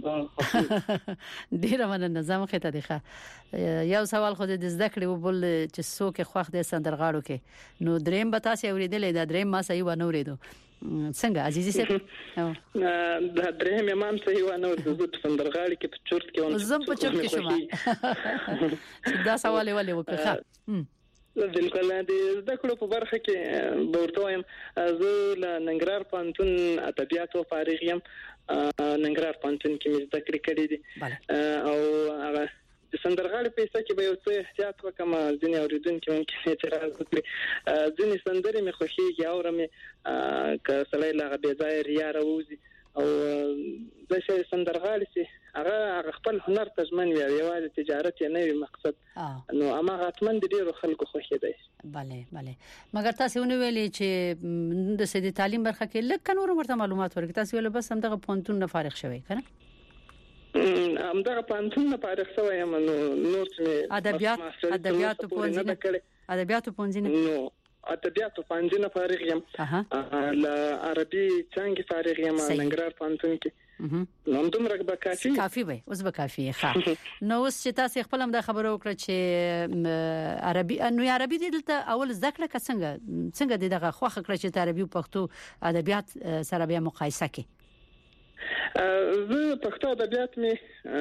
خدا ډیر مننه نظام خته دی ښه یو سوال خو د زده کړې وبل چې څوک خوښ د سندرغاړو کې نو دریم به تاسو اوریدلې دا دریم ما صحیح و نه اوریدو څنګه عزیزي صاحب دا دریم امام صحیح و نه اوریدو د سندرغاړي کې په چورت کې ونه زم په چورت کې شوم دا سوال ولې وکړه بالکل د زده کړو په برخه کې ورته وایم زه له ننګرهار پوهنتون ادبیاتو فارغ یم ننګرهار پوهنتون کې مې زده کړې کړې دي او هغه د سندرغاړي په څه کې به یو څه احتیاط وکم ځینې اوریدونکو ممکن اعتراض وکړي ځینې سندرې مې خوښیږي او رمې که سړی له بې ځایه ریا راوځي او د شي سندرغاړي سي هغه خپل هنر ته ځمن وي یوازې تجارت یې نه وي مقصد نو اما غاتمن د ډیرو خلکو خوښ دی. bale bale مګر تاسو ونه ویلې چې د سیدی تعلیم برخه کې لکه نور ورته معلومات ورکړئ. تاسو ویل بس هم دغه پونتون نه فارغ شوی کنه هم دغه پونتون نه فارغ شوی یم نو نور څه ادبیات ادبیات پونځینه ادبیات پونځینه نو ادبیات پونځینه فارغ یم ل عربي څنګه فارغ یم ننګرهار پونتون کې نو دومره به کافي کافي وي اوس به کافي ښه. نو اوس چې تاسو خپل هم د خبرو وکړه چې عربي نو عربي دلته اول ذکر کا څنګه څنګه دغه خوخه کړ چې عربي او پښتو ادبیات سره بیا مقایسه کې زه پښتو ادبیات می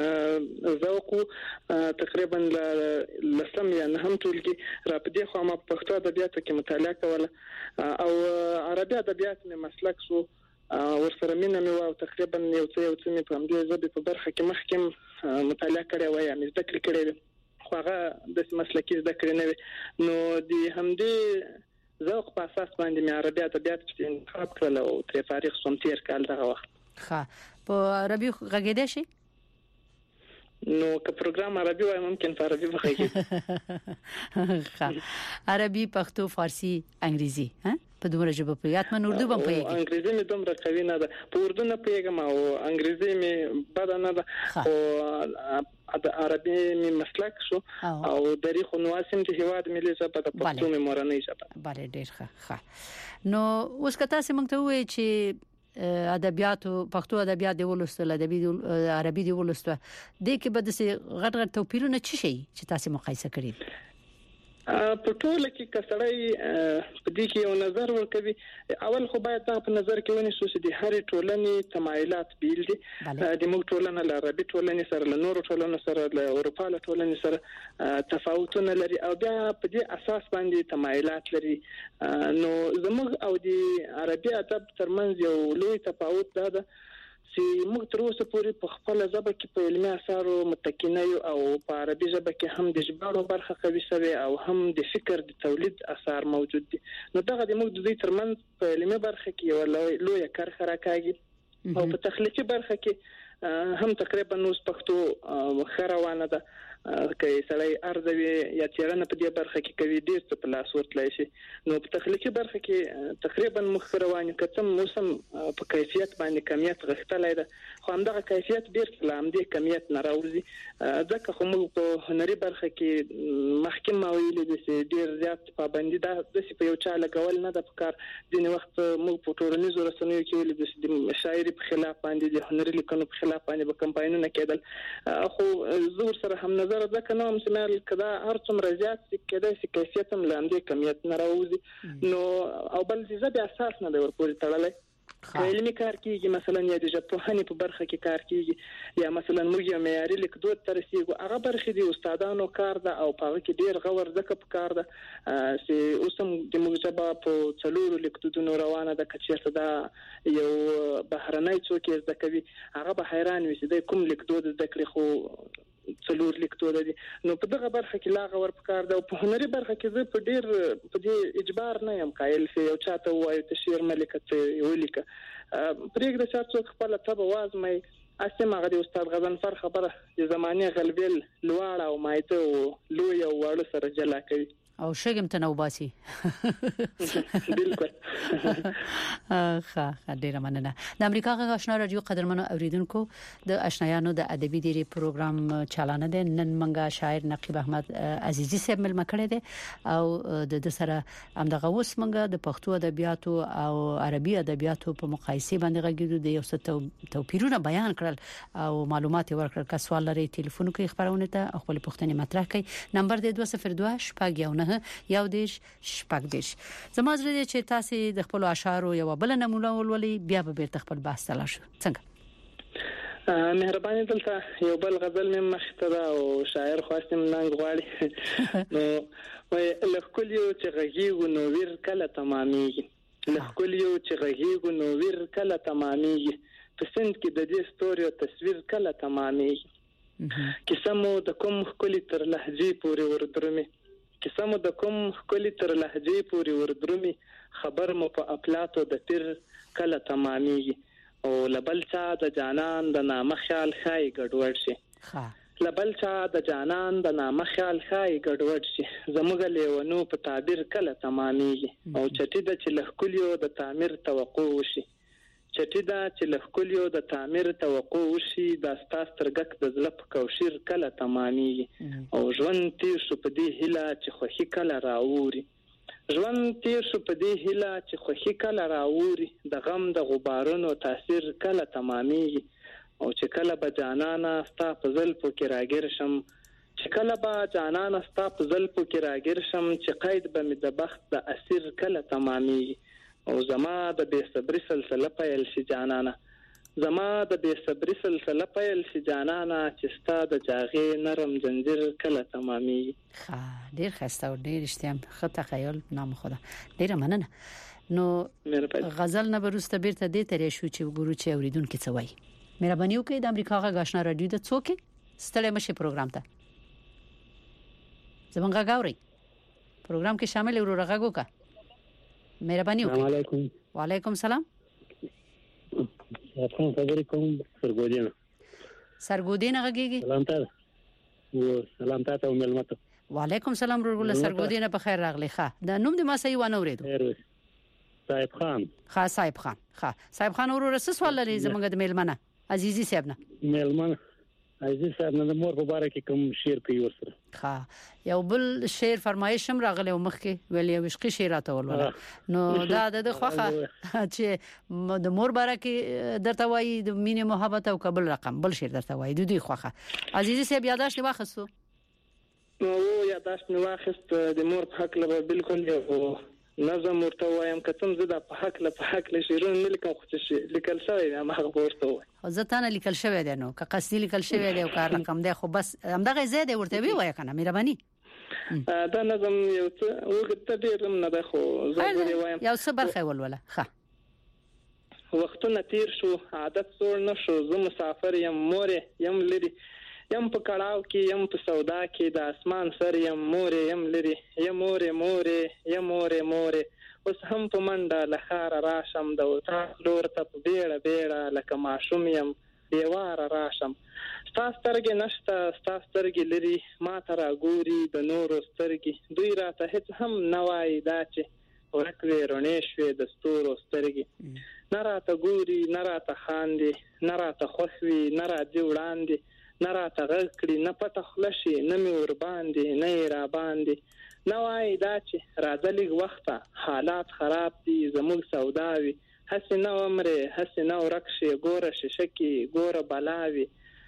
ذوق تقریبا لسم یا نه هم ټولګي را پدې خو ما پښتو ادبیات کې مطالعه کوله او عربي ادبیات می مسلک شو ورسره مینه مې او تقریبا یو څه یو څه مې په همدې ژبې په برخه کې مخکې مطالعه کړې وای مې زده کړې کړې خو هغه د مسلکي زده کړې نه وي نو د همدې ذوق په اساس باندې مې عربي ادبیات انتخاب کړل او ترې فارغ شوم تیر کال دغه وخت. ښه په عربي غږېدې شي نو که پروګرام عربي وای ممکن په عربي وغږیږي. ښه عربي پښتو فارسی انګریزي ها په دومره ژبه په یاد من اردو هم پوهیږي. انګریزي مې دومره قوي نه ده په اردو نه پوهیږم او انګریزي مې بد نه ده او د عربي مې مسلک شو او تاریخ او نواسم د هواد ملي ژبه د پښتو مې مورنۍ ژبه. bale ډیر ښه ښه. نو اوس کته سم ته وای چې ادبیات پښتو ادبیات دی ولستل ادبي عربي دی ولستل د کې بد سي غټ غټ توپیرونه چی شي چې تاسو مقایسه کړئ په ټوله کې کسړی په دې کې یو نظر ورکوي اول خو باید دا په نظر کې ونیسو چې د هرې ټولنې تمایلات بیل دي د موږ ټولنه له عربي ټولنې سره له نورو ټولنو سره له اروپا له ټولنې سره تفاوتونه لري او بیا په دې اساس باندې تمایلات لري نو زموږ او د عربي ادب ترمنځ یو لوی تفاوت دا ده چې موږ تر اوسه پورې په خپل ژبه کې په علمي اثارو متکینه یو او په عربي ژبه کې هم د ژباړو برخه قوي شوی او هم د فکر د تولید اثار موجود دي نو دغه د موږ د دوی ترمنځ په علمي برخه کې یو لوی کرخه راکاږي او په تخلیقي برخه کې هم تقریبا نو پښتو خروانه ده کې سړی ارزوي یا چیرنه په دې برخه کې کوي ډیر څه په لاس ورتلای شي نو په تخلیقي برخه کې تقریبا مخروانه کتم موسم په کیفیت باندې کمیت غختلای ده خو همدغه کیفیت ډیر سلام دی کمیت ناراوزي ځکه خو موږ په هنري برخه کې محکم ویلي دي ډیر زیات پابندي ده د سی په یو چا لګول نه د کار دیني وخت موږ په ټولنیزو رسنیو کې ویلي د شاعري په خلاف باندې د هنري لیکنو په خلاف باندې به کمپاینونه کېدل خو زور سره هم نظر ځکه نو هم سمال کدا هر څومره زیات کېدای شي کیفیت هم لاندې کمیت نه راوځي نو او بل څه به اساس نه دی ورپورې تړلای علمي کار کیږي مثلا یا د ژبپوهنې په برخه کې کار کیږي یا مثلا موږ یو معیاري لیکدود ترسیږو هغه برخه دي استادانو کار ده او په هغه کې ډیر غور ځکه په کار ده چې اوسم د موږ ژبه په څلورو لیکدودونو روانه ده کچېرته دا یو بهرنۍ څوک یې زده کوي هغه به حیران وي چې د کوم لیکدود زده کړي خو څلور لیکدود دي نو په دغه برخه کې لا غور په کار ده په هنري برخه کې زه په ډیر په دې اجبار نه یم قایل چې یو چاته وایي تشیر ملکه یو لیکه پرېږده چې څوک خپل طب وازمي اسمه غدي استاد غزنفر خبره د زمانه غلبیل لواړه او مایته او لوی او وړ سره جلا کوي او شګم ته نو باسي بالکل ښه ډیره مننه د امریکا غږ آشنا رادیو قدرمنو اوریدونکو د آشنایانو د ادبي ډیری پروګرام چالانه ده نن منګه شاعر نقیب احمد عزیزی صاحب مل مکړه ده او د سره همدغه اوس منګه د پښتو ادبیاتو او عربي ادبیاتو په مقایسه باندې غږیدو د یو څه توپیرونه بیان کړل او معلومات ورکړل که سوال لري ټلیفون کوي خبرونه ته خپل پوښتنه مطرح کړئ نمبر د دوه صفر دوه شپږ یو یو دیش شپږ دیش زما زړه چې تاسو د خپل اشعارو یو بل نمونه ولولي بیا به بیرته خپل بحث تلاشو څنګه مهرباني دلته یو بل غزل مې مخته او شاعر خواستم ننګ غواړي نو وای لکل یو چې غږیږي نو ویر کله تمامېږي لکل یو چې غږیږي نو ویر کله تمامېږي په سند کې د دې ستوري تصویر کله تمامېږي کیسمو د کوم خولي تر لهجې پورې وردرمي کیسمو د کوم خولي تر لهجې پورې وردرمي خبر مو په اپلاتو د تیر کله تمامېږي او لبل چا د جانان د نامه خیال خای ګډوډ شي ها لبل چا د جانان د نامه خیال خای ګډوډ شي زموږ لیونو په تعبیر کله تمامېږي او چټي د چلخکلیو د تعمیر توقع وشي چټي دا چې لخکلیو د تعمیر توقع وشي د استاس ترګک د زلف کوشیر کله تمامېږي او ژوند تیر شو په دې هیله چې خوخي کله راووري ژوند تیر شو په دې هیله چې خوخي کله راووري د غم د غبارونو تاثیر کله تمامېږي او چې کله به جانانا ستا په زلفو کې راګیر شم چې کله به جانانا ستا په زلفو کې راګیر شم چې قید به مې د بخت د اسیر کله تمامېږي او زما د بې صبري سلسله پیل شي جانانا زما د بې صبري سلسله پیل شي جانانا چې ستا د جاغې نرم زنجیر کله تمامېږي ښه ډېر ښایسته او ډېر اشتیام ښه تخیل نام خدا ډېره مننه نو غزل نه وروسته بیرته دې ترې شو چې وګورو چې اوریدونکو څه وایي مهرباني وکړئ د امریکا غږ آشنا رادیو د څوک ستړي مشه پروګرام ته زمونږ غاوري پروګرام کې شامل ورو رغاګو کا مهرباني وکړئ السلام علیکم وعلیکم السلام افغان خبرې کوم سرګودین سرګودین غږیږي سلام ته و سلام ته ملمت وعلیکم السلام ورغله سرګودین په خیر راغلی ښه د نوم د ما صحیح ونه اوریدو صاحب خان ښه صاحب خان ښه صاحب خان ورو رس سوال لري زمونږ د میلمنه عزیزي صاحب نه میلمنه عزیز صاحب نه د مور په باره کې کوم شعر کوي ورسره ښه یو بل شعر فرمایش هم راغلی و مخکې ویل یو عشقي شعر راته ولول نو دا د خوخه چې د مور باره کې درته وایي د مینې محبت او قبل رقم بل شعر درته وایي د دوی خوخه عزیزي صاحب یاداش نه واخستو نو یاداش نه واخست د مور په حق له بالکل یو نظم ورته وایم کتم زه د په حق له په حق له شیرون نه لیکم خو چې لیکل شوی ما هغه ورته وای زه ته نه لیکل شوی دی نو که قصدي لیکل شوی دی او کار رقم دی خو بس همدغه زیاده ورته وی وای کنه مهرباني دا نظم یو څه وګت ډیر نه ده خو زه وایم یو څه برخه ولوله ښه وختونه تیر شو عادت سور نه شو زه مسافر یم مورې یم لري یم په کړهو کې یم په سودا کې د اسمان سر یم مورې یم لري یم مورې مورې یم مورې مورې اوس هم په منډه له ښاره راشم د وطن لور ته په بیړه بیړه لکه ماشوم یم بیواره راشم ستا سترګې نشته ستا سترګې لري ما ته راګوري د نورو سترګې دوی راته هېڅ هم نه وایي دا چې ورک وې رڼې شوې د ستورو سترګې نه راته ګوري نه راته خاندي نه راته خوښ وي نه راځي وړاندې نه راته غږ کړي نه پټه خوله شي نه مې ورباندې نه یې راباندې نه وایي دا چې راځه لږ وخته حالات خراب دي زموږ سودا وي هسې نه ومرې هسې نه ورک شي ګوره شیشه کې ګوره بلا وي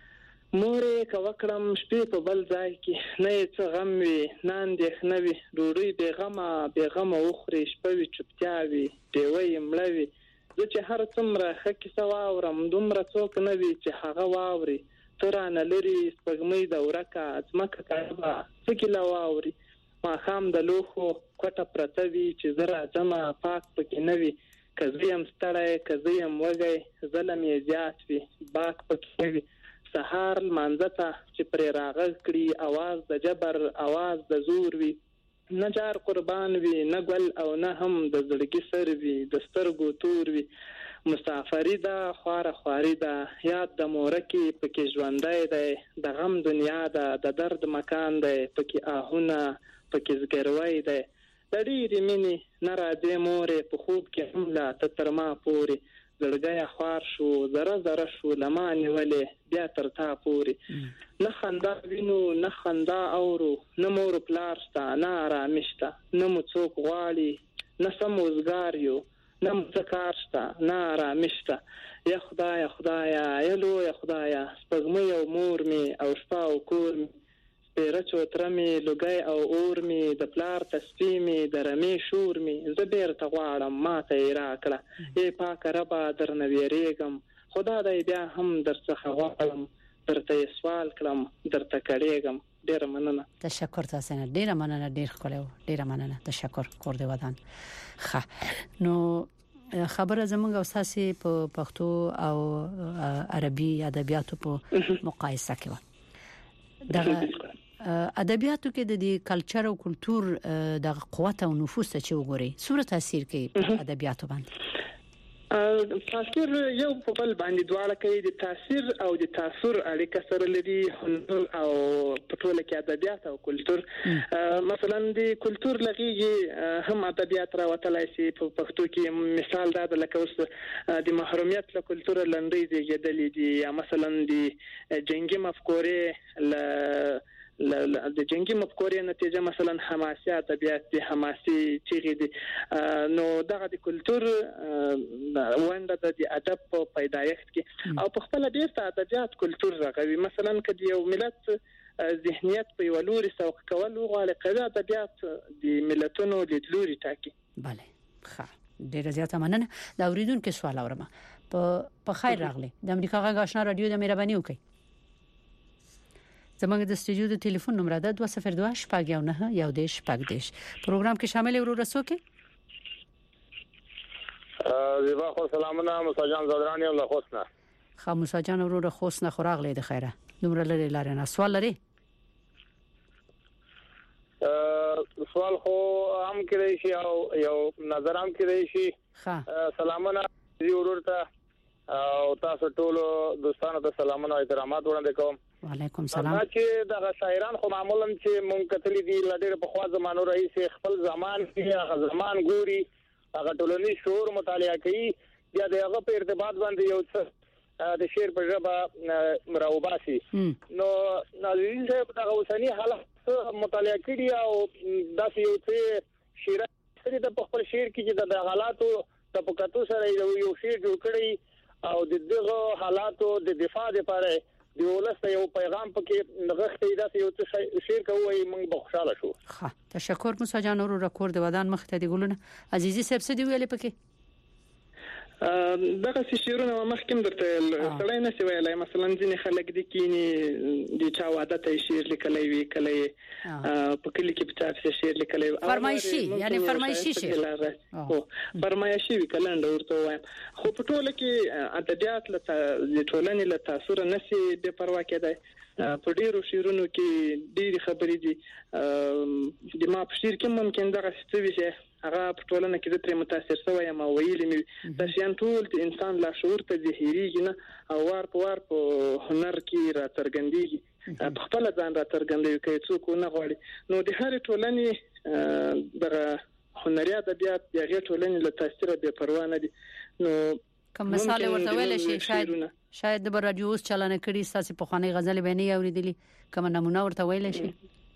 مورې که وکړم شپې په بل ځای کې نه یې څه غم وي نه اندېښنه وي ډوډۍ بېغمه بېغمه وخورې شپه وي چوپتیا وي ډېوه یې مړه وي زه چې هر څومره ښه کیسه واورم دومره څوک نه وي چې هغه واوري ته رانه لرې سپوږمۍ د ورکه ځمکه کعبه څه کیله واوري ماښام د لوښو کوټه پرته وي چې زه راځمه پاک پکې نه وي که زه یم ستړی که زه یم وږی ظلم یې زیات وي باک پکې نه وي سهار لمانځه ته چې پرې راغږ کړي اواز د جبر اواز د زور وي نه جار قربان وي نه ګل او نه هم د زړګي سر وي د سترګو تور وي مسافری دا خواره خواري دا یاد د مورکی پکې ژوندای دی د غم دنیا دا د درد مکان دی پکې آهونه پکې زګروي دی د ډېرې مینې نه راځي مورې په خوب کې هم لا ته تر ما پورې زړګی خوار شو زره زره شو لما نیولې بیا تر تا پورې نه خندا وینو نه خندا اورو نه مور پلار شته نه آرامي شته نه مو څوک غواړي نه سم وزګار یو نه مزکار شته نه آرامي شته یا خدایا خدایا یا لویه خدایا سپوږمۍ او مور مې او شپه او کور مې سپېره چوتره مې لوګی او اور مې د پلار تسبیح مې د رمې شور مې زه بیرته غواړم ما ته یې راکړه ای پاکه ربه درنه ویرېږم خدا دی بیا هم درڅخه غواړم درته یې سوال کړم درته کړېږم ډېره مننه تشکر تاسو نه ډېره مننه ډېر ښکلی و ډېره مننه تشکر کور دې ودان ښه نو خبره زموږ او تاسو په پښتو او عربي ادبیاتو په مقایسه کې و دغه ادبیاتو کې د دې کلچر او کلچر د قوت او نفوذ ته چې وګوري څومره تاثیر کوي په ادبیاتو باندې تاثیر یو په بل باندې دواړه کوي د تاثیر او د تاثیر اړیکه سره لري هنر او په ټوله کې ادبیات او کلچر مثلا د کلچر لغیږي هم ادبیات راوتلای شي په پښتو کې مثال دا د لکه اوس د محرومیت له کلچر لنډۍ زیږیدلې دي یا مثلا د جنگي مفکورې ل د جنگي مفکورې نتیجه مثلا حماسي ادبیات دي حماسي چیغې دي نو دغه د کلچر ونده د ادب په پیدایښت کې او په خپل ډیر ته ادبیات کلچر راغوي مثلا کدی یو ملت ذهنیت په ولوري سوق کول غواړي قوي ادبیات د ملتونو لیدلوري ټاکي. bale ښه ډیر زیاته مننه. دا اوریدونکو سوال اورم په په خیر راغلی د امریکا غږ آشنا رادیو د مهرباني وکي. زموږ د استودیو د ټلیفون نمبر ده دوه صفر دوه شپږ یو نه یو دیش شپږ دیش. پروګرام کې شامل ورو رسو کې زیبا خو سلامونه مساجان زدرانی او لخوسنه خو مساجان ورو رخوسنه خوراغله د خیره نمبر لري لاره نه سوال لري سوال خو هم کړی شي او یو نظر هم کړی شي. ها سلامونه دی ورته او تاسو ټول دوستانو ته سلامونه او احترامات وړاندې کوم. وعلیکم سلام. چې دا شاعران خو معمولا چې مونږ کتلې دي لډېر په خوا زمانو رئیس خپل زمان کې هغه زمان ګوري هغه ټولنی شعور مطالعه کوي بیا د هغه په ارتباط باندې یو څه د شعر په ژبه مراوباسي نو ناظرین صاحب دا اوسنی حالت مطالعه کړي او داسې یو څه شعر سره د خپل شعر کې د حالاتو د پکاتو سره یو شعر جوړ کړي او د دغه حالاتو د دفاع لپاره دی ولسته یو پیغام پکې نغښتې دا یو څه شعر کوي موږ به خوشاله شو. ښه تشکر موسی جان ورو رکورد ودان مخ ته دی ګلونه عزیزي صاحب څه دی ویلې پکې دغه شعرونه مخکې درته سړی نه سی ویلای مثلا ځینې خلک د کینی د چا واده ته شعر لیکلی وی کله په کلی کې په تاسو شعر لیکلی فرمایشي یعنی فرمایشي شعر او فرمایشي وی کلند ورته وایم خو په ټوله کې ادبیات له ټولنې له تاثیر نه سی د پروا کېدای په ډیرو شعرونو کې ډېری خبرې دي د ما په شعر کې ممکن دغه څه وي چې هغه په ټولنه کې د تر متاثر شوی یم او ویلې مې د شیان ټول د انسان لا شعور ته ظاهريږي نه او وار په وار په هنر کې را څرګندېږي په خپل ځان را څرګندوي کوي څوک نه غواړي نو د هر ټولنې د هنري ادبیات د هغې ټولنې له تاثیر بې پروا نه دي. نو کوم مثال ورته ویل شي شاید شاید د رادیو اوس چلانه کړي تاسو په خواني غزل به نه اوریدلې کوم نمونه ورته ویل شي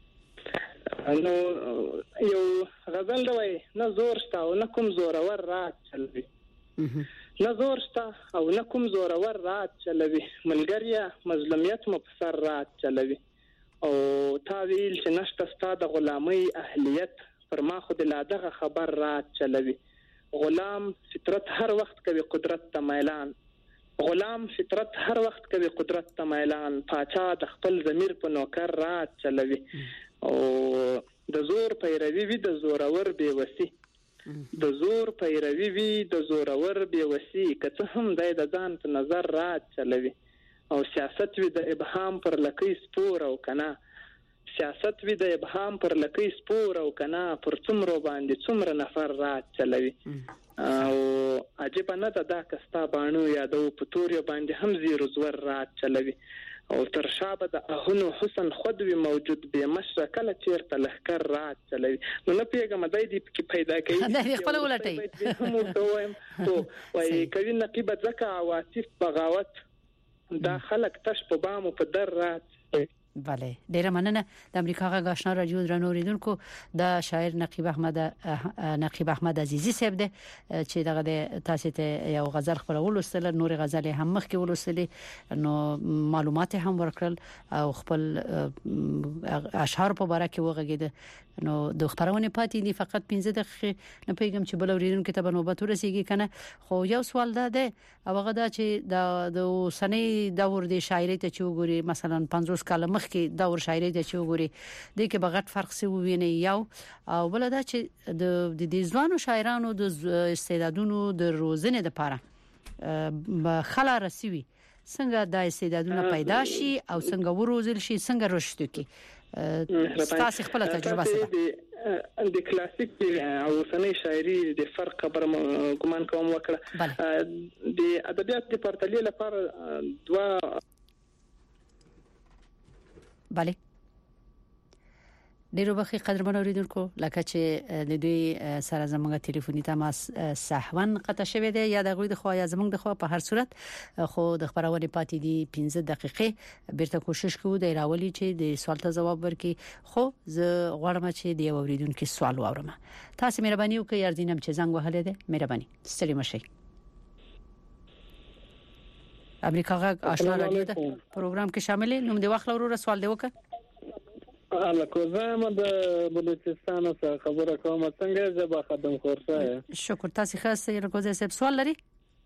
نو یو غزل دی نه زور شته او نه کوم زورور رات چلوي نه زور شته او نه کوم زورور رات چلوي ملګریا مظلومیت مو په سر رات چلوي او تا ویل چې نشته ستا د غلامۍ اهلیت پر ما خو د لادغه خبر رات چلوي غلام فطرت هر وخت کوي قدرت ته میلان غلام فطرت هر وخت کوي قدرت ته میلان پاچا د خپل ضمیر په نوکر رات چلوي او د زور پیروي وی د زورور بیوسی د زور پیروي وی د زورور بیوسی که هم د ځان په نظر رات چلوي او سیاست وی د ابهام پر لکې سپور او کنا سیاست وی د ابهام پر لکې سپور او کنا پر څومره باندې څومره نفر رات چلوي او عجیب نه ده دا کستا بانو یادو په تور باندې هم زیرو زور رات چلوي او تر شابه د اهونو حسن خود وی موجود به مشرکل چیرته لهکر رات چلوي نو نه پیګم دای دی کې پیدا کوي دا خپل ولټي هم دویم تو وای کوي نقيبه زکه عواطف بغاوت دا خلک تش په بامو په در رات. بله ډیره مننه. د امریکا غږ آشنا رادیو درنو اوریدونکو د شاعر نقیب احمد نقیب احمد عزیزی صاحب ده چې دغه د تاسو ته یو غزل خپلول وسله نور غزل هم مخ کې ولوسلې نو معلومات هم ورکړل او خپل اشعار په اړه کې وغږید نو د خبرونه پاتې دي فقط پنځه دقیقې نه پیغام چې بل اوریدونکو ته نوبت ورسیږي کنه خو یو سوال ده ده او هغه دا چې د د سنې دور د شاعرۍ ته چې وګوري مثلا پنځوس کال کې دور شاعرۍ د چوغوري د کې بغټ فرق سی ویني یو او بل دا چې د د ځوانو شاعرانو د استعدادونو د روزنې لپاره به خلا رسوي څنګه د استعدادونو پیدا شي او څنګه وروزل شي څنګه رشد کی تاسو خپل تجربه سره د کلاسیک او اوسنۍ شاعري د فرق خبره ګومان کوم وکړه د ادبیات د پرتلې لپاره دوا bale ډیرو بخي قدرمن اوریدونکو لکه چې د دوی سره زموږه ټلیفوني تماس سحون قطع شوی دی یا د غوی د خو یا زموږ د خو په هر صورت خو د خبرونه پاتې دي پنځه دقیقې بیرته کوشش کوو د راولي چې د سوال ته جواب ورکړي خو زه غواړم چې د اوریدونکو سوال واورم تاسو مهرباني وکړئ ارزینم چې زنګ وهلې ده مهرباني ستړي مشئ امریکا غږ آشنا رادیو ده پروګرام کې شامل نوم دی واخل ورو سوال دی وکړه الله کوزه د بلوچستان څخه خبره کوم څنګه زبا خدم خورسه شکر تاسو خاصه یو کوزه سب سوال لري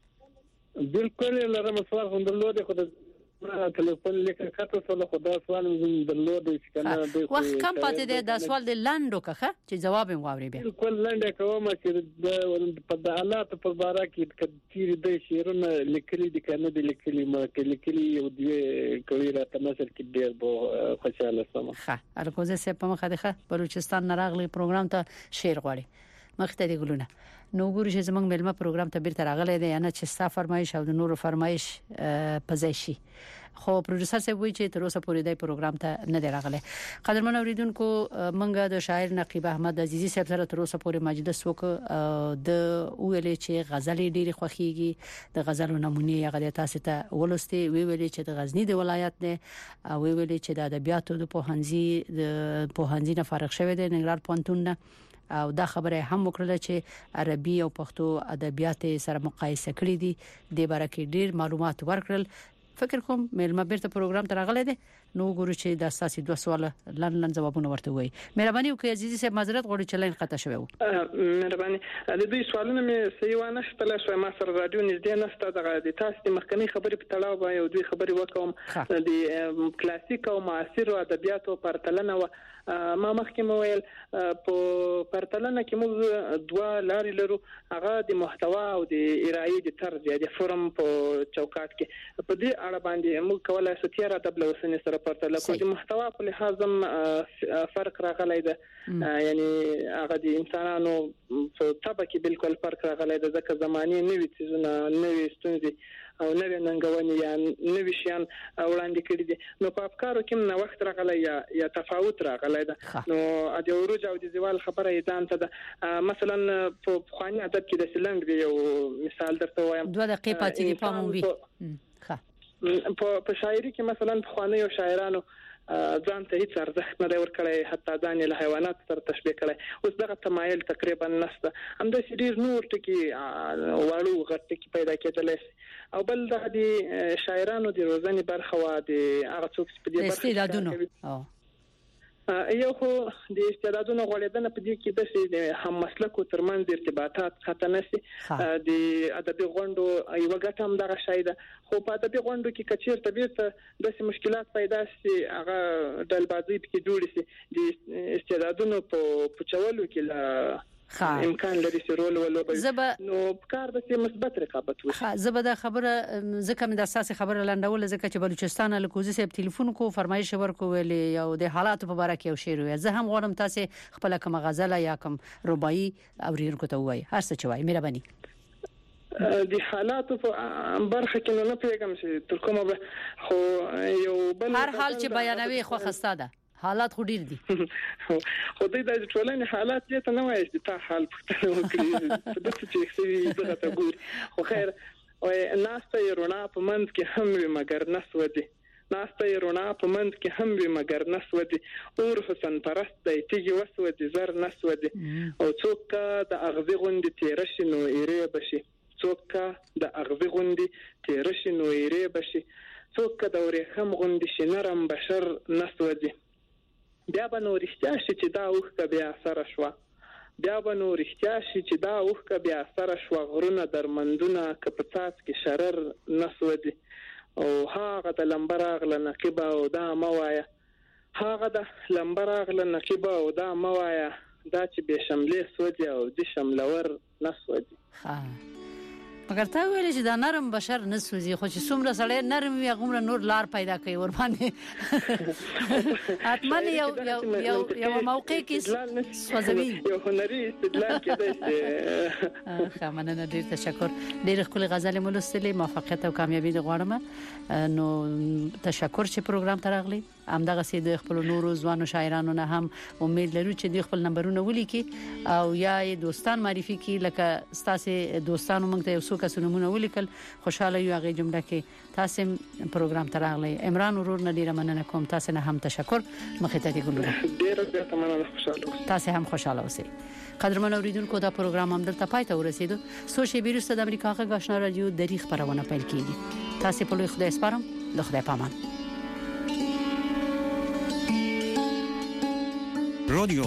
بالکل لرم سوال هم درلود خو د ټلیفون لیکه کاته سوال خدا سوال زم درلود چې کنه د وخت کم پاتې ده د سوال د لاندو کخه چې جواب یې واوري به بالکل لاندې کوم چې د په د حالات په باره کې کثیر د شیرونه لیکلي دي کنه د لیکلي ما کې لیکلي یو دی کوي را تمثل کې ډیر بو خوشاله سم ښه الکوزه سه په مخه ده بلوچستان نراغلی پروګرام ته شیر غواړي مخته دی ګلونه نو ګوري چې زمنګ ملما پروګرام ته بیرته راغلی دی نه چې ستا فرمایش او د نورو فرمایش پزایشي خو پروډوسر صاحب وایي چې تر اوسه پورې د پروګرام ته نه دی راغلی قدرمن اوریدونکو منګه د شاعر نقیب احمد عزیزی صاحب سره تر اوسه پورې مجلس وکړ د ویلې چې غزل ډېری خوخيږي د غزل نمونه یې غلې تاسو ته ولستي وی ویلې چې د غزنی د ولایت نه او وی ویلې چې د ادبیاتو د پوهنځي د پوهنځي نه فارغ شوی دی نګران پونتون نه او دا خبره هم وکړه چې عربي او پښتو ادبیات سره مقایسه کړې دي د بارکه ډیر معلومات ورکړل فکر کوم مېلمه بیرته پروګرام ته راغلی دی نو ګورو چې د اساسي دوه سوال لن لن جوابونه ورته وایي مهرباني وکړئ عزیزي صاحب معذرت غواړم چې لاین قطع شوی و مهرباني د دې سوالونه مې صحیح ونه شتله شو ما سره رادیو نږدې نشته د تاسو د مخکنی خبرې په تړاو باندې یو دوی خبرې وکوم د کلاسیک او معاصر ادبیاتو پرتلنه و ما مخکې مو ویل په پرتلنه کې موږ دوه لارې لرو هغه د محتوا او د ارائې د طرز یا د فرم په چوکاټ کې په دې اړه باندې موږ کولای شو چې را د بلوسنې سره پرتله کوو د محتوا په لحاظ هم فرق راغلی دی یعنی هغه د انسانانو په طبع کې بالکل فرق راغلی دی ځکه زماني نوې چیزونه نوې ستونزې او نوې ننګونې یا نوې شیان وړاندې کړي دي نو په افکارو کې نو وخت راغلی یا یا تفاوت راغلی دی نو د عروج او د زوال خبره یې ځان ته ده مثلا په خواني ادب کې د سلنګ دی یو مثال درته وایم دوه دقیقې پاتې دي په مووي ښه په شاعري کې مثلا په خواني او شاعرانو ځان ته هیڅ ارزښت نه ورکړي حتی ځان له حیوانات سره تشبیه کړي اوس دغه تمایل تقریبا نشته همدا ډیر نور ټکی واړو غټ ټکی پیدا کېدل او بل د شاعرانو د روزنې برخه وا د هغه څوک په دې برخه استعدادونه یو خو د استعدادونو غوړېدنه په دې کې د هم مسلکو ترمنځ ارتباطات خطر نشي د ادبي غونډو یو غټ هم دغه شای ده خو په ادبي غونډو کې کچیر طبيعت د مشکلات پیدا شي هغه ډلبازي کې جوړ شي د استعدادونو په پچولو کې لا امکان لري چې رول ولوبي نو کار د مثبت رقابت وي ها زبده خبره ځکه مې د اساسي خبره لاندول ځکه چې بلوچستان له کوزي سیب ټلیفون کو فرمایش ورکو ویلې یو د حالاتو په اړه کې یو شعر وي زه هم غواړم تاسو خپل کوم غزل یا کوم رباعي اورینکو ته وایي هر څه چوي مهرباني د حالاتو په برخه کې نه پیغام شي تر کومه خو یو بل هر حال چې بیانوي خو خسته ده حالات خو ډیر دي خو دې د ټولنې حالات دې ته نه وایي چې تا حال پښتنه وکړي په دې چې څه دغه ته ګوري خو خیر او ناسته يرونا په منځ کې هم وي مګر نسودي ناسته يرونا په منځ کې هم وي مګر نسودي اور حسن پرست دی تیږي وسودي زر نسودي او څوک د اغزي غوندې تیر شي نو ایره بشي څوک د اغزي غوندې تیر شي نو ایره بشي څوک د ورېخم غوندې شي نرم بشر نسودي بیا به نو رښتیا شي چې دا وخت بیا سره شو بیا به نو رښتیا شي چې دا وخت بیا سره شو غرونه درمندونه کپڅاس کې شرر نسودي او هغه د لمبر اغله نقيبه او دا موایا هغه د لمبر اغله نقيبه او دا موایا دا چې به شملې سودي او د شملور نسودي ها مګر تا ویل چې دا نرم بشر نه سوزي خو چې څومره سړی نرم وي هغومره نور لار پیدا کوي ور باندې اتمن یو یو یو یو موقع کې سوځوي یو هنري استدلال کېدای شي. ښه مننه ډېر تشکر. ډېر ښکلې غزلې مو لوستلې. موفقیت او کامیابي دې غواړم. نو تشکر چې پروګرام ته راغلی. همدغه سي د خپل نورو ځوانو شاعرانو نه هم امید لرو چې د خپل نمبرونه ولیکي او یا دوستان معرفي کی لکه تاسو دوستانو موږ ته یو څو کسونه مونږ ولیکل. خوشاله یو هغه جمله کې تاسو پروګرام ته راغلی. عمران ورور نه ډیره مننه کوم. تاسو نه هم تشکر. مخې ته دې ګلونه ډیره ډیره مننه. خوشاله تاسو هم خوشاله اوسئ. قدرمن اوریدونکو دا پروګرام هم دلته پای ته ورسېدو. سوشي بیرسته د امریکا غږ آشنا رادیو د ریخ خبرونه پیل کیږي. تاسو په لوی خدای سپارم. د خدای پامان. رادیو